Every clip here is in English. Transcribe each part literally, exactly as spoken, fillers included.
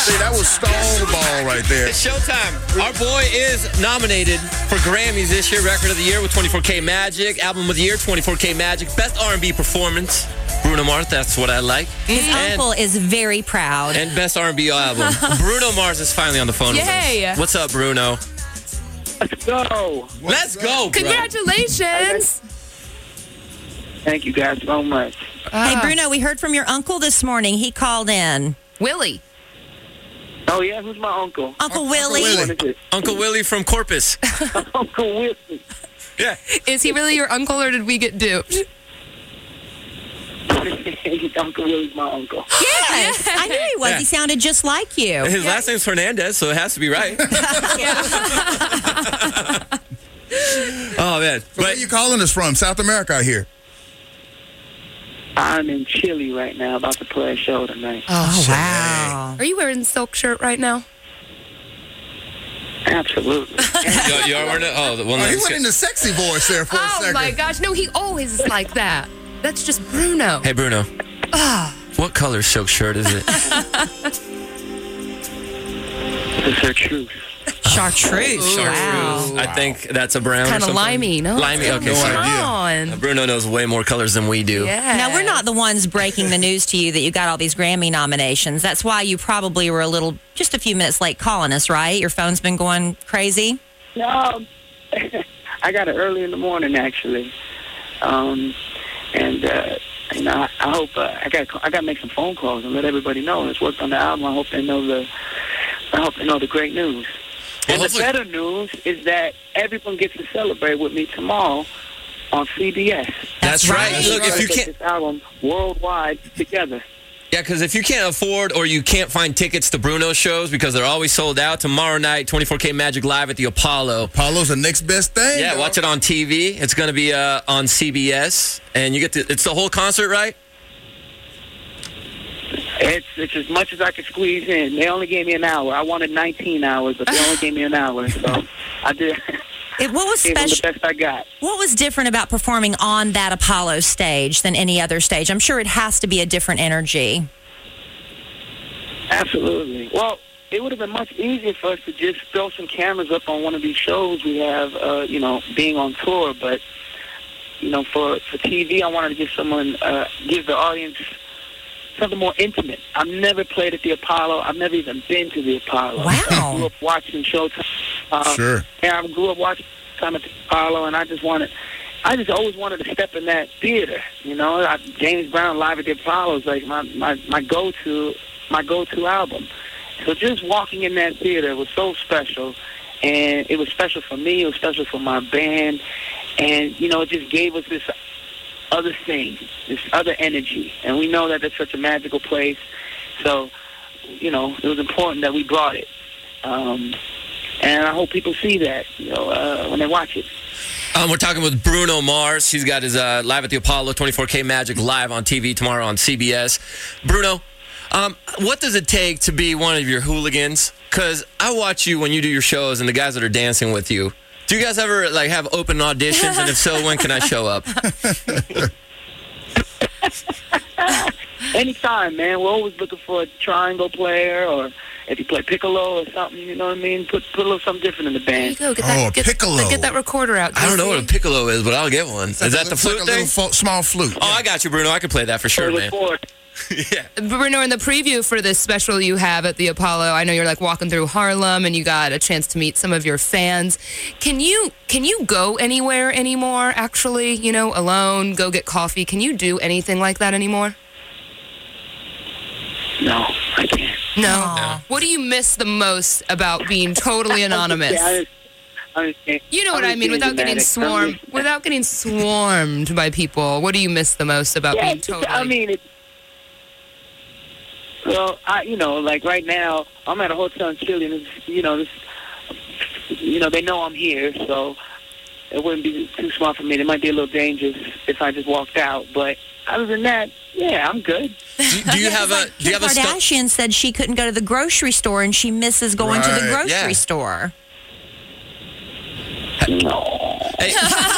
See, that was stone ball right there. It's showtime. Our boy is nominated for Grammys this year. Record of the Year with twenty-four K Magic. Album of the Year, twenty-four K Magic. Best R and B Performance, Bruno Mars. That's what I like. His and, uncle is very proud. And Best R and B Album. Bruno Mars is finally on the phone Yay. with us. What's up, Bruno? Let's go. Let's go, bro. Congratulations. Thank you guys so much. Hey, Bruno, we heard from your uncle this morning. He called in. Willie. Oh, yeah? Who's my uncle? Uncle Willie. What is it? Uncle Willie from Corpus. Uncle Willie. Yeah. Is he really your uncle, or did we get duped? Uncle Willie's my uncle. Yes, I knew he was. Yeah. He sounded just like you. His last name's Hernandez, so it has to be right. Oh, man. So where But you calling us from? South America out here. I'm in Chile right now, about to play a show tonight. Oh, wow. Are you wearing a silk shirt right now? Absolutely. you, you are wearing it? Oh, the one Oh, he that's went into sexy voice there for a Oh second. my gosh. No, he always is like that. That's just Bruno. Hey, Bruno. What color silk shirt is it? It's her truth. Chartreuse. Wow. I think that's a brown. Kind or of something. limey, no? Limey, okay. No sorry. idea. on. Bruno knows way more colors than we do. Yeah. Now, we're not the ones breaking the news to you that you got all these Grammy nominations. That's why you probably were a little, just a few minutes late calling us, right? Your phone's been going crazy? No, I got it early in the morning, actually. Um, and, uh, you know, I, I hope, uh, I got I got to make some phone calls and let everybody know that's worked on the album. I hope they know the, I hope they know the great news. Well, And the hopefully- better news is that everyone gets to celebrate with me tomorrow on C B S. That's, That's right. right. Look, if you Get can't, this album worldwide together. yeah, because if you can't afford or you can't find tickets to Bruno's shows because they're always sold out, tomorrow night, twenty-four K Magic Live at the Apollo. Apollo's the next best thing. Yeah, dog. watch it on T V. It's going to be uh, on C B S, and you get to. It's the whole concert, right? It's it's as much as I could squeeze in. They only gave me an hour. I wanted nineteen hours, but they only gave me an hour. So I did. It, what was Gave them the special? best I got. What was different about performing on that Apollo stage than any other stage? I'm sure it has to be a different energy. Absolutely. Well, it would have been much easier for us to just throw some cameras up on one of these shows we have, uh, you know, being on tour. But, you know, for, for T V, I wanted to give someone, uh, give the audience something more intimate. I've never played at the Apollo. I've never even been to the Apollo. Wow. I grew up watching Showtime. Uh, Sure. Yeah, I grew up watching Showtime at the Apollo, and I just wanted, I just always wanted to step in that theater. You know, I, James Brown Live at the Apollo is like my, my, my go-to, my go-to album. So just walking in that theater was so special, and it was special for me. It was special for my band, and you know, it just gave us this other thing, this other energy, and we know that it's such a magical place. So, you know, it was important that we brought it, um, and I hope people see that, you know, uh, when they watch it. Um, we're talking with Bruno Mars. He's got his uh, Live at the Apollo, twenty-four K Magic live on T V tomorrow on C B S. Bruno, um, what does it take to be one of your hooligans? Because I watch you when you do your shows and the guys that are dancing with you. Do you guys ever like have open auditions? And if so, when can I show up? Anytime, man. We're always looking for a triangle player, or if you play piccolo or something, you know what I mean? Put put a little something different in the There you band. go. Get Oh, that, a get, piccolo. Get that recorder out. I don't know what a J C. piccolo is, but I'll get one. Is that the It's flute like a little thing? fo- small flute. Oh, I got you, Bruno. I can play that for sure, Play man. with four. Yeah. Bruno, in the preview for this special you have at the Apollo, I know you're like walking through Harlem and you got a chance to meet some of your fans. Can you can you go anywhere anymore, actually, you know, alone, go get coffee? Can you do anything like that anymore? No, I can't. No. Aw. What do you miss the most about being totally anonymous? Yeah, I, I understand. You know what I mean, without getting swarmed, without getting swarmed by people. What do you miss the most about Yeah, being it's- totally? I mean, it, well, I, you know, like right now, I'm at a hotel in Chile, and it's, you know, this, you know, they know I'm here, so it wouldn't be too smart for me. It might be a little dangerous if I just walked out, but other than that, yeah, I'm good. Do, do you Yeah, have 'cause, a like, do you Kim have a stunt? Kardashian said she couldn't go to the grocery store and she misses going to the Right, grocery yeah. store. No. Hey.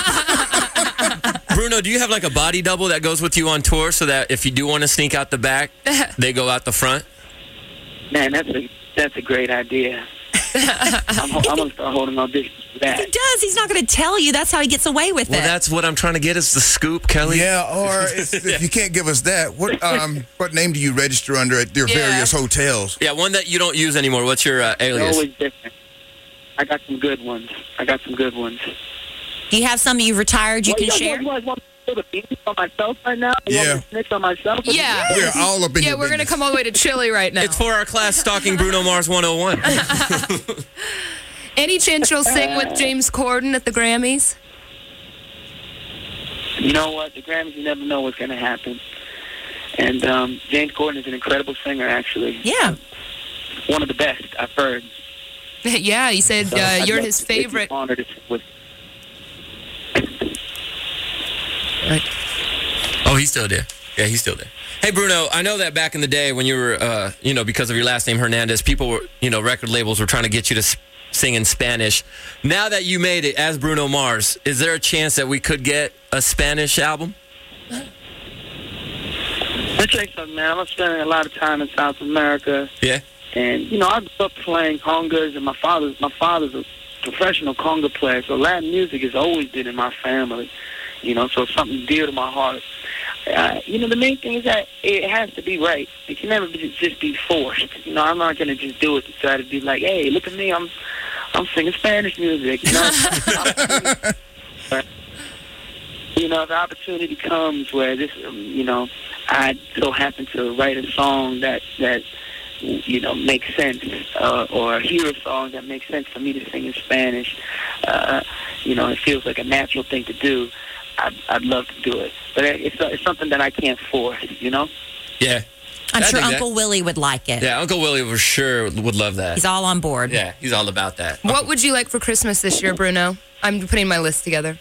Bruno, do you have like a body double that goes with you on tour so that if you do want to sneak out the back, they go out the front? Man, that's a that's a great idea. I'm, ho- I'm gonna start holding auditions for that. He does. He's not going to tell you. That's how he gets away with Well, it. that's what I'm trying to get is the scoop, Kelly. Yeah, or if, if you can't give us that, what um what name do you register under at your Yeah. various hotels? Yeah, one that you don't use anymore. What's your uh, They're alias? always different. I got some good ones. I got some good ones. Do you have some you've retired you Well, can guys share? Want, you guys want me to put a beat on myself right now? You Yeah. want me to snitch on myself? Yeah. We're all up in Yeah, your we're going to business. come all the way to Chile right now. It's for our class stalking Bruno Mars one oh one. Any chance you'll sing with James Corden at the Grammys? You know what? The Grammys, you never know what's going to happen. And um, James Corden is an incredible singer, actually. Yeah. One of the best I've heard. Yeah, he said So uh, I'd you're love his to- it'd be favorite. an honor to sing with. Oh, he's still there. Yeah, he's still there. Hey, Bruno, I know that back in the day when you were, uh, you know, because of your last name, Hernandez, people were, you know, record labels were trying to get you to s- sing in Spanish. Now that you made it as Bruno Mars, is there a chance that we could get a Spanish album? Let me tell you something, man. I'm spending a lot of time in South America. Yeah. And, you know, I grew up playing congas, and my father's, my father's a professional conga player, so Latin music has always been in my family, you know, so it's something dear to my heart. Uh, you know, the main thing is that it has to be right. It can never be, just be forced. You know, I'm not going to just do it to try to be like, hey, look at me, I'm I'm singing Spanish music, you know. But, you know, the opportunity comes where this, um, you know, I so happen to write a song that, that you know, makes sense, uh, or hear a song that makes sense for me to sing in Spanish. Uh, you know, it feels like a natural thing to do. I'd, I'd love to do it. But it's, it's something that I can't force, you know? Yeah. I'm I sure think that- Uncle Willie would like it. Yeah, Uncle Willie for sure would love that. He's all on board. Yeah, he's all about that. What would you like for Christmas this year, Bruno? I'm putting my list together.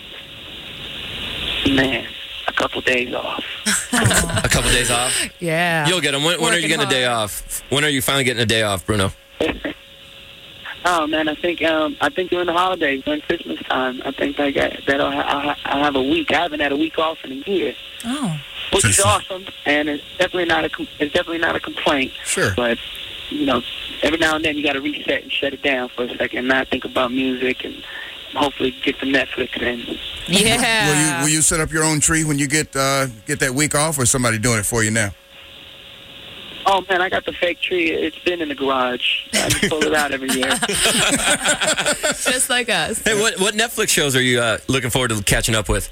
Man, a couple days off. A couple days off? Yeah. You'll get them. When, when are you Working getting a day hard. off? When are you finally getting a day off, Bruno? Oh man, I think um, I think during the holidays, during Christmas time, I think I got that I'll, ha- I'll have a week. I haven't had a week off in a year, Oh. which is awesome, and it's definitely not a com- it's definitely not a complaint. Sure. But you know, every now and then you got to reset and shut it down for a second, and not think about music, and hopefully get some Netflix in. Yeah. Will you will you set up your own tree when you get uh, get that week off, or is somebody doing it for you now? Oh man, I got the fake tree. It's been in the garage. I just pull it out every year. Just like us. Hey, what what Netflix shows are you uh, looking forward to catching up with?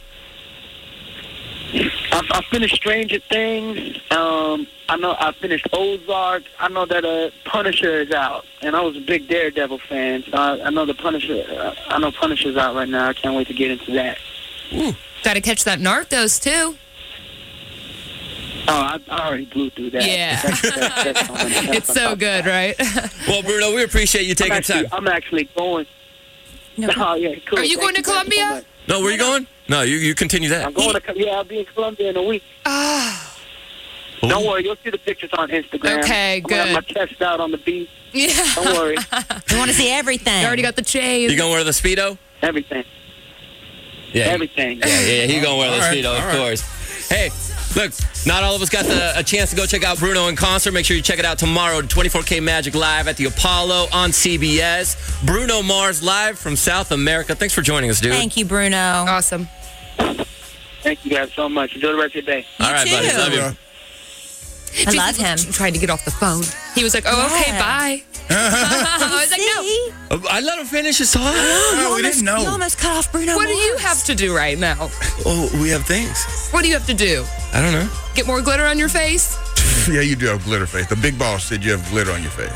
I, I finished Stranger Things. Um, I know I finished Ozark. I know that uh, Punisher is out, and I was a big Daredevil fan, so I, I know the Punisher. Uh, I know Punisher's out right now. I can't wait to get into that. Got to catch that Narcos, too. Oh, I, I already blew through that. Yeah. That's, that's, that's on- that's It's on so top. good, right? Well, Bruno, we appreciate you I'm taking actually, time. I'm actually going. No, Oh, yeah, cool. Are you Thank going to guys so Colombia? much. No, where you going? No, you you continue that. I'm going to. Co- Yeah, I'll be in Colombia in a week. Ah. Don't worry, you'll see the pictures on Instagram. Okay, I'm gonna have good. my chest out on the beach. Yeah. Don't worry, we want to see everything. You already got the chain. You gonna wear the Speedo? everything, Yeah. everything. Yeah, yeah, he gonna wear the All right, Speedo, all of right. course. Hey, look, not all of us got the, a chance to go check out Bruno in concert. Make sure you check it out tomorrow, twenty-four K Magic Live at the Apollo on C B S. Bruno Mars live from South America. Thanks for joining us, dude. Thank you, Bruno. Awesome. Thank you guys so much. Enjoy the rest of your day. All right, buddy. too. Love you. Uh, I love him. Tried to get off the phone. He was like, oh, okay, Yeah. bye. I was like, no. See? Uh, I let him finish his song. no, we almost, didn't know. You almost cut off Bruno What do you Mars. have to do right now? Oh, we have things. What do you have to do? I don't know. Get more glitter on your face? Yeah, you do have glitter face. The big boss said you have glitter on your face.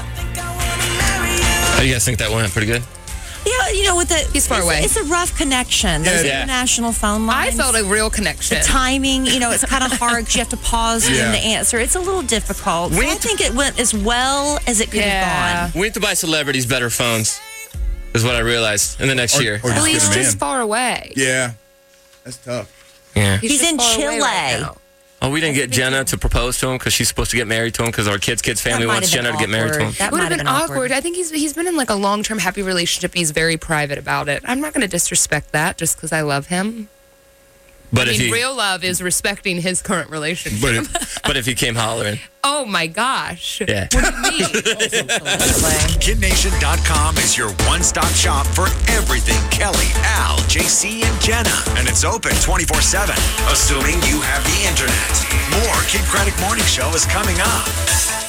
How do you guys think that went? Pretty good? Yeah, you know, with the He's far it's, away. It's a rough connection. Those Yeah. international phone I lines. felt a real connection. the timing, you know, it's kind of hard because you have to pause Yeah. in the answer. It's a little difficult. So We I need to- think it went as well as it could Yeah. have gone. We need to buy celebrities better phones, is what I realized in the next Or, year. or Well, just he's get them just in. far away. Yeah, that's tough. Yeah. He's just in far away Chile. right now. Oh, we didn't get Jenna to propose to him because she's supposed to get married to him because our kid's kid's family That might wants have been Jenna to get married to him. awkward. That Would might have been awkward. I think he's he's been in like a long term happy relationship. He's very private about it. I'm not going to disrespect that just because I love him. But I if mean, he, real love is respecting his current relationship. but if, but if he came hollering, oh my gosh. yeah. What do you mean? Kid Nation dot com is your one-stop shop for everything Kelly, Al, J C, and Jenna. And it's open twenty-four seven, assuming you have the internet. More Kid Craddock Morning Show is coming up.